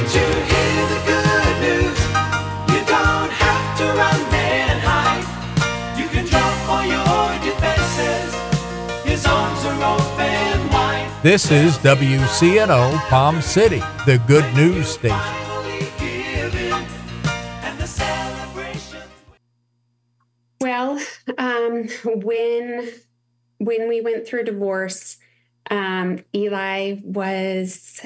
to hear the good news? You don't have to run and hide. You can jump for your defenses. His arms are open wide. This is WCNO Palm City, the good news station. Well, when we went through divorce, Eli was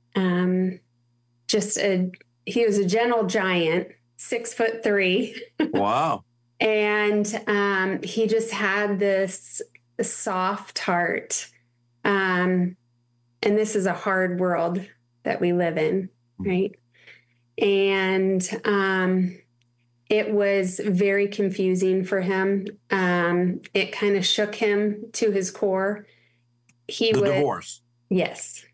he was a gentle giant, 6'3". Wow. And he just had this soft heart. And this is a hard world that we live in, right? And it was very confusing for him. It kind of shook him to his core. Divorce. Yes.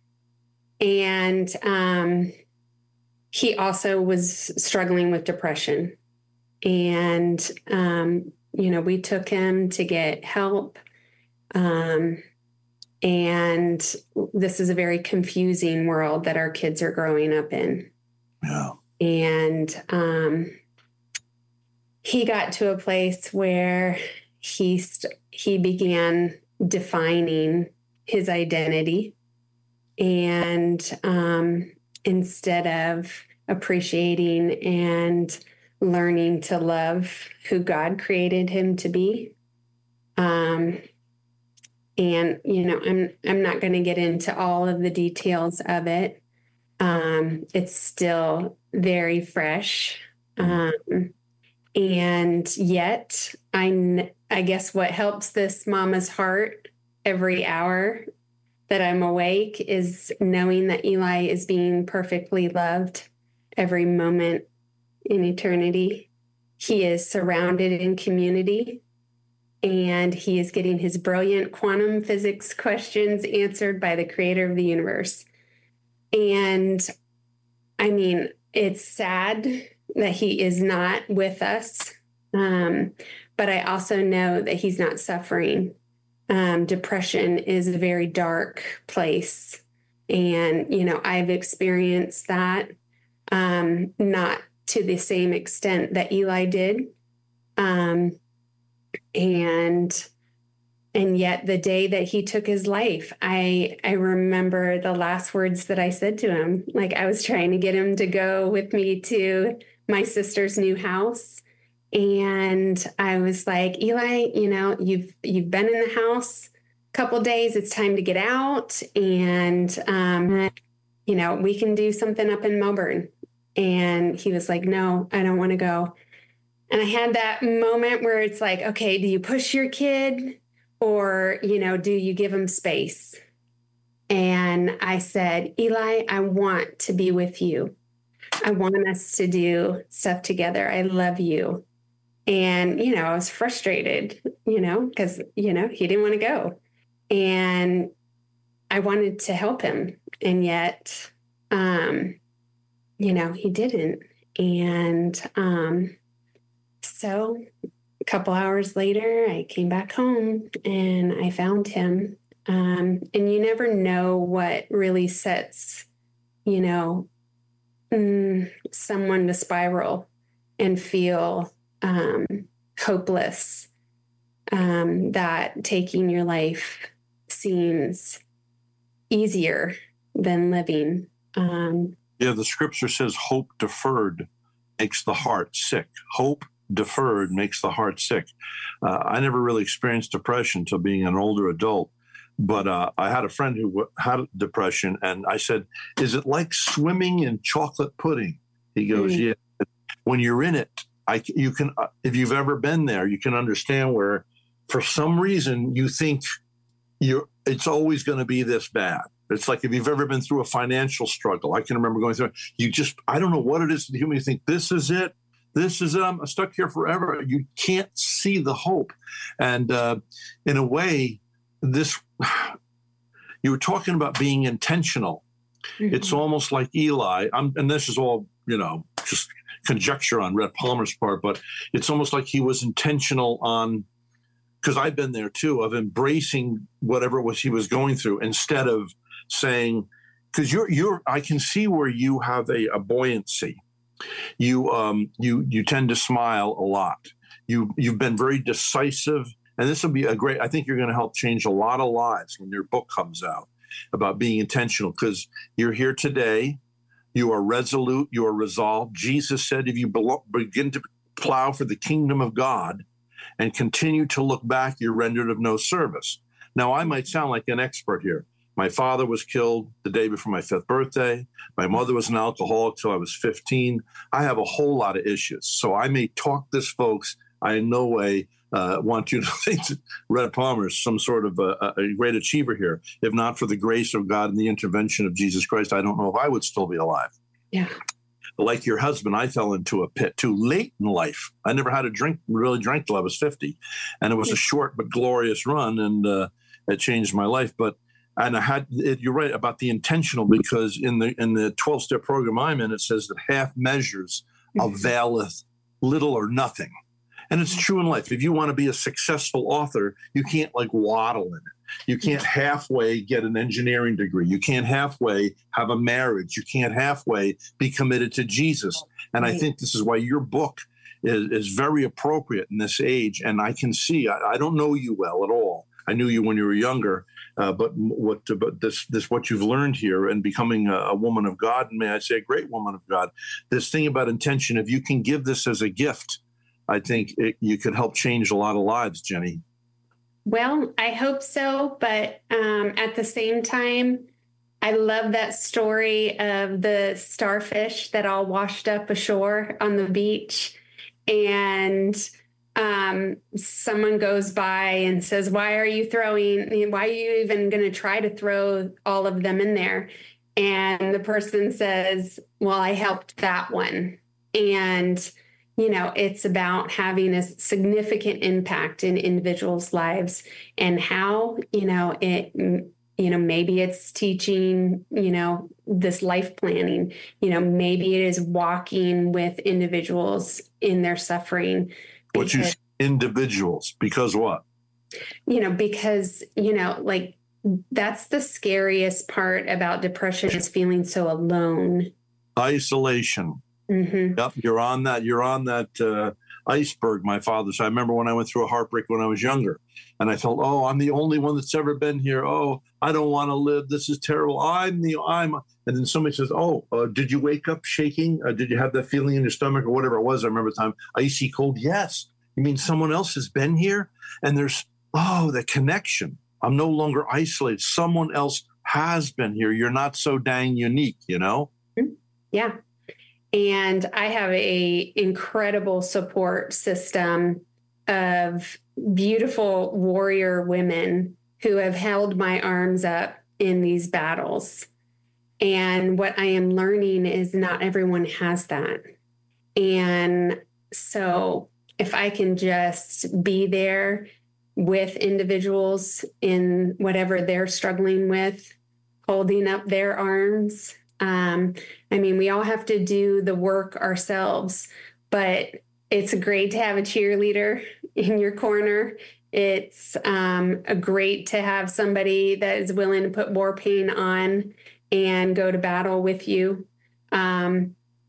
And he also was struggling with depression. And, we took him to get help. And this is a very confusing world that our kids are growing up in. Yeah. And he got to a place where he began defining his identity. And instead of appreciating and learning to love who God created him to be. And, I'm not going to get into all of the details of it. It's still very fresh. And yet I guess what helps this mama's heart every hour that I'm awake is knowing that Eli is being perfectly loved every moment in eternity. He is surrounded in community, and he is getting his brilliant quantum physics questions answered by the creator of the universe. And it's sad that he is not with us. But I also know that he's not suffering. Depression is a very dark place. And, I've experienced that, not to the same extent that Eli did. And yet the day that he took his life, I remember the last words that I said to him. Like, I was trying to get him to go with me to my sister's new house. And I was like, Eli, you've been in the house a couple days. It's time to get out. And, we can do something up in Melbourne. And he was like, no, I don't want to go. And I had that moment where it's like, okay, do you push your kid or, do you give him space? And I said, Eli, I want to be with you. I want us to do stuff together. I love you. And, I was frustrated, because, he didn't want to go. And I wanted to help him. And yet, he didn't. And so a couple hours later, I came back home and I found him. And you never know what really sets, someone to spiral and feel hopeless, that taking your life seems easier than living. The scripture says hope deferred makes the heart sick. Hope deferred makes the heart sick. I never really experienced depression until being an older adult, but I had a friend who had depression, and I said, is it like swimming in chocolate pudding? He goes, yeah. When you're in it, you can, if you've ever been there, you can understand where, for some reason, you think it's always going to be this bad. It's like if you've ever been through a financial struggle. I can remember going through it. I don't know what it is to you think, this is it. I'm stuck here forever. You can't see the hope. And in a way, you were talking about being intentional. Mm-hmm. It's almost like Eli, and this is all, just conjecture on Red Palmer's part, but it's almost like he was intentional on, because I've been there too, of embracing whatever it was he was going through, instead of saying, because I can see where you have a buoyancy. You tend to smile a lot. You've been very decisive, and this will be I think you're going to help change a lot of lives when your book comes out about being intentional, because you're here today. You are resolute. You are resolved. Jesus said, if you begin to plow for the kingdom of God and continue to look back, you're rendered of no service. Now, I might sound like an expert here. My father was killed the day before my 5th birthday. My mother was an alcoholic till I was 15. I have a whole lot of issues. So I may talk this, folks. I in no way want you to think that Red Palmer is some sort of a great achiever here. If not for the grace of God and the intervention of Jesus Christ, I don't know if I would still be alive. Yeah. Like your husband, I fell into a pit too late in life. I never had really drank till I was 50. And it was a short but glorious run, and it changed my life. And I had you're right about the intentional, because in the 12-step program I'm in, it says that half measures availeth little or nothing. And it's true in life. If you want to be a successful author, you can't waddle in it. You can't halfway get an engineering degree. You can't halfway have a marriage. You can't halfway be committed to Jesus. And I think this is why your book is very appropriate in this age. And I can see, I don't know you well at all. I knew you when you were younger, but what you've learned here and becoming a woman of God, and may I say a great woman of God, this thing about intention, if you can give this as a gift, I think you could help change a lot of lives, Jenny. Well, I hope so. But at the same time, I love that story of the starfish that all washed up ashore on the beach. And someone goes by and says, why are you even going to try to throw all of them in there? And the person says, well, I helped that one. And it's about having a significant impact in individuals' lives, and how, maybe it's teaching, this life planning, maybe it is walking with individuals in their suffering. What you individuals, because what? Because, that's the scariest part about depression, is feeling so alone. Isolation. Mm-hmm. Yep, you're on that iceberg, my father said. I remember when I went through a heartbreak when I was younger, and I felt, oh, I'm the only one that's ever been here. Oh, I don't want to live. This is terrible. And then somebody says, oh, did you wake up shaking? Did you have that feeling in your stomach or whatever it was? I remember the time, icy cold. Yes. You mean someone else has been here? And there's, the connection. I'm no longer isolated. Someone else has been here. You're not so dang unique, Yeah. And I have a incredible support system of beautiful warrior women who have held my arms up in these battles. And what I am learning is not everyone has that. And so if I can just be there with individuals in whatever they're struggling with, holding up their arms. We all have to do the work ourselves, but it's great to have a cheerleader in your corner. It's great to have somebody that is willing to put war paint on and go to battle with you. But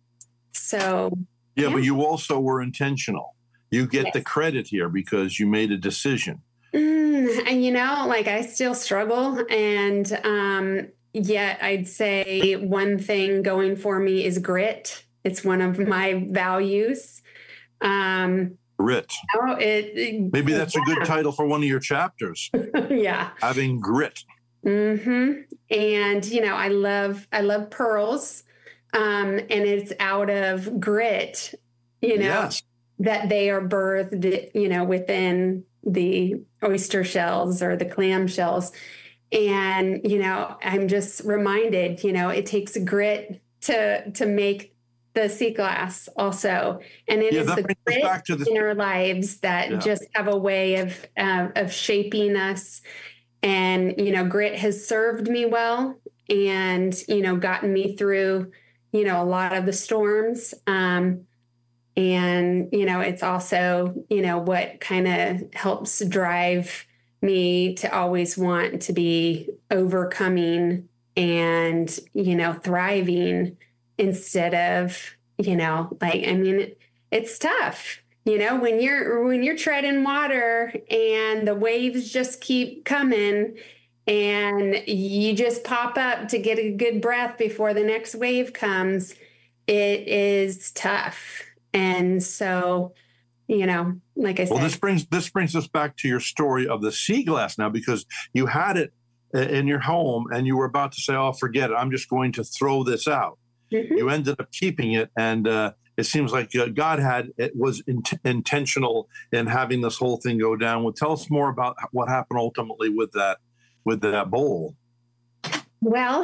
you also were intentional. You get the credit here because you made a decision. And I still struggle, and yet I'd say one thing going for me is grit. It's one of my values. Grit. Maybe that's a good title for one of your chapters. Yeah. Having grit. Mm-hmm. And, I love pearls. And it's out of grit, yes, that they are birthed, within the oyster shells or the clam shells. And, I'm just reminded, it takes grit to make the sea glass also. And it is the grit in our lives that just have a way of shaping us. And, grit has served me well and, gotten me through, a lot of the storms. And, it's also, what kind of helps drive me to always want to be overcoming and, thriving instead of, it's tough. When you're treading water and the waves just keep coming and you just pop up to get a good breath before the next wave comes, it is tough. And so, like I said. Well, this brings us back to your story of the sea glass now, because you had it in your home and you were about to say, oh, forget it, I'm just going to throw this out. Mm-hmm. You ended up keeping it, and it seems like God was intentional in having this whole thing go down. Well, tell us more about what happened ultimately with that bowl. Well,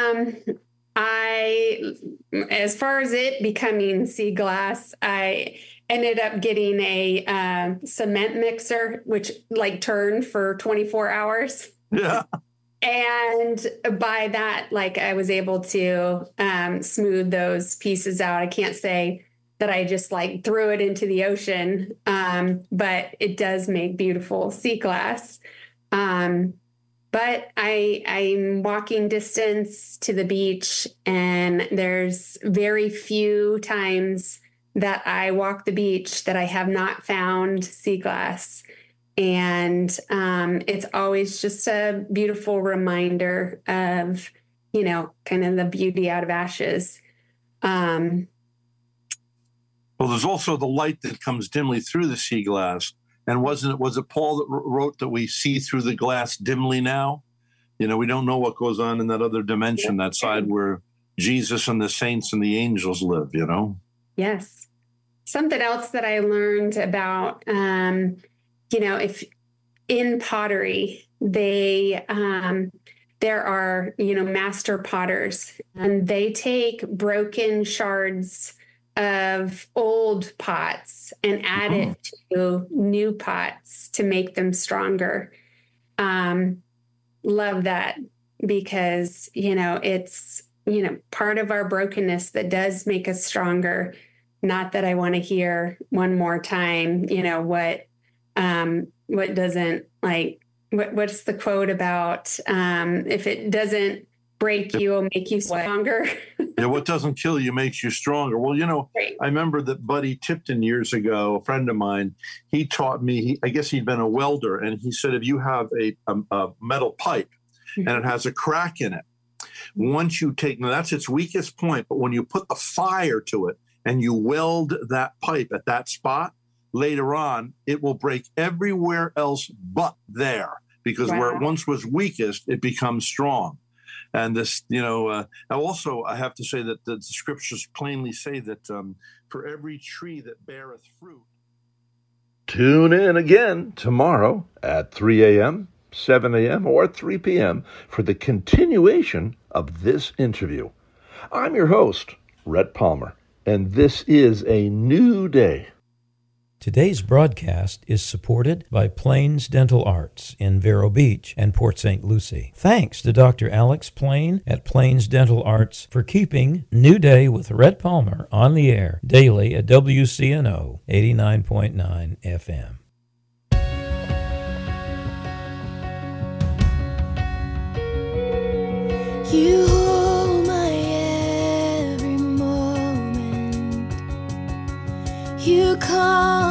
as far as it becoming sea glass, I ended up getting a cement mixer, which turned for 24 hours. Yeah. And by that, I was able to smooth those pieces out. I can't say that I just threw it into the ocean, but it does make beautiful sea glass. But I'm walking distance to the beach, and there's very few times that I walk the beach that I have not found sea glass. And it's always just a beautiful reminder of, kind of the beauty out of ashes. Well, there's also the light that comes dimly through the sea glass. And was it Paul that wrote that we see through the glass dimly now? We don't know what goes on in that other dimension, that side where Jesus and the saints and the angels live, Yes. Something else that I learned about, if in pottery, there are, master potters, and they take broken shards of old pots and add it to new pots to make them stronger. Love that, because, it's, part of our brokenness that does make us stronger. Not that I want to hear one more time, what doesn't what's the quote about, if it doesn't break you, it'll make you stronger. Yeah, what doesn't kill you makes you stronger. Well, right. I remember that Buddy Tipton years ago, a friend of mine, he taught me, I guess he'd been a welder, and he said, if you have a metal pipe and it has a crack in it, once you now that's its weakest point, but when you put the fire to it and you weld that pipe at that spot, later on, it will break everywhere else but there, because where it once was weakest, it becomes strong. And this, also I have to say that the scriptures plainly say that for every tree that beareth fruit. Tune in again tomorrow at 3 a.m., 7 a.m., or 3 p.m. for the continuation of this interview. I'm your host, Rhett Palmer, and this is a new day. Today's broadcast is supported by Plains Dental Arts in Vero Beach and Port St. Lucie. Thanks to Dr. Alex Plain at Plains Dental Arts for keeping New Day with Rhett Palmer on the air daily at WCNO 89.9 FM. You hold my every moment. You call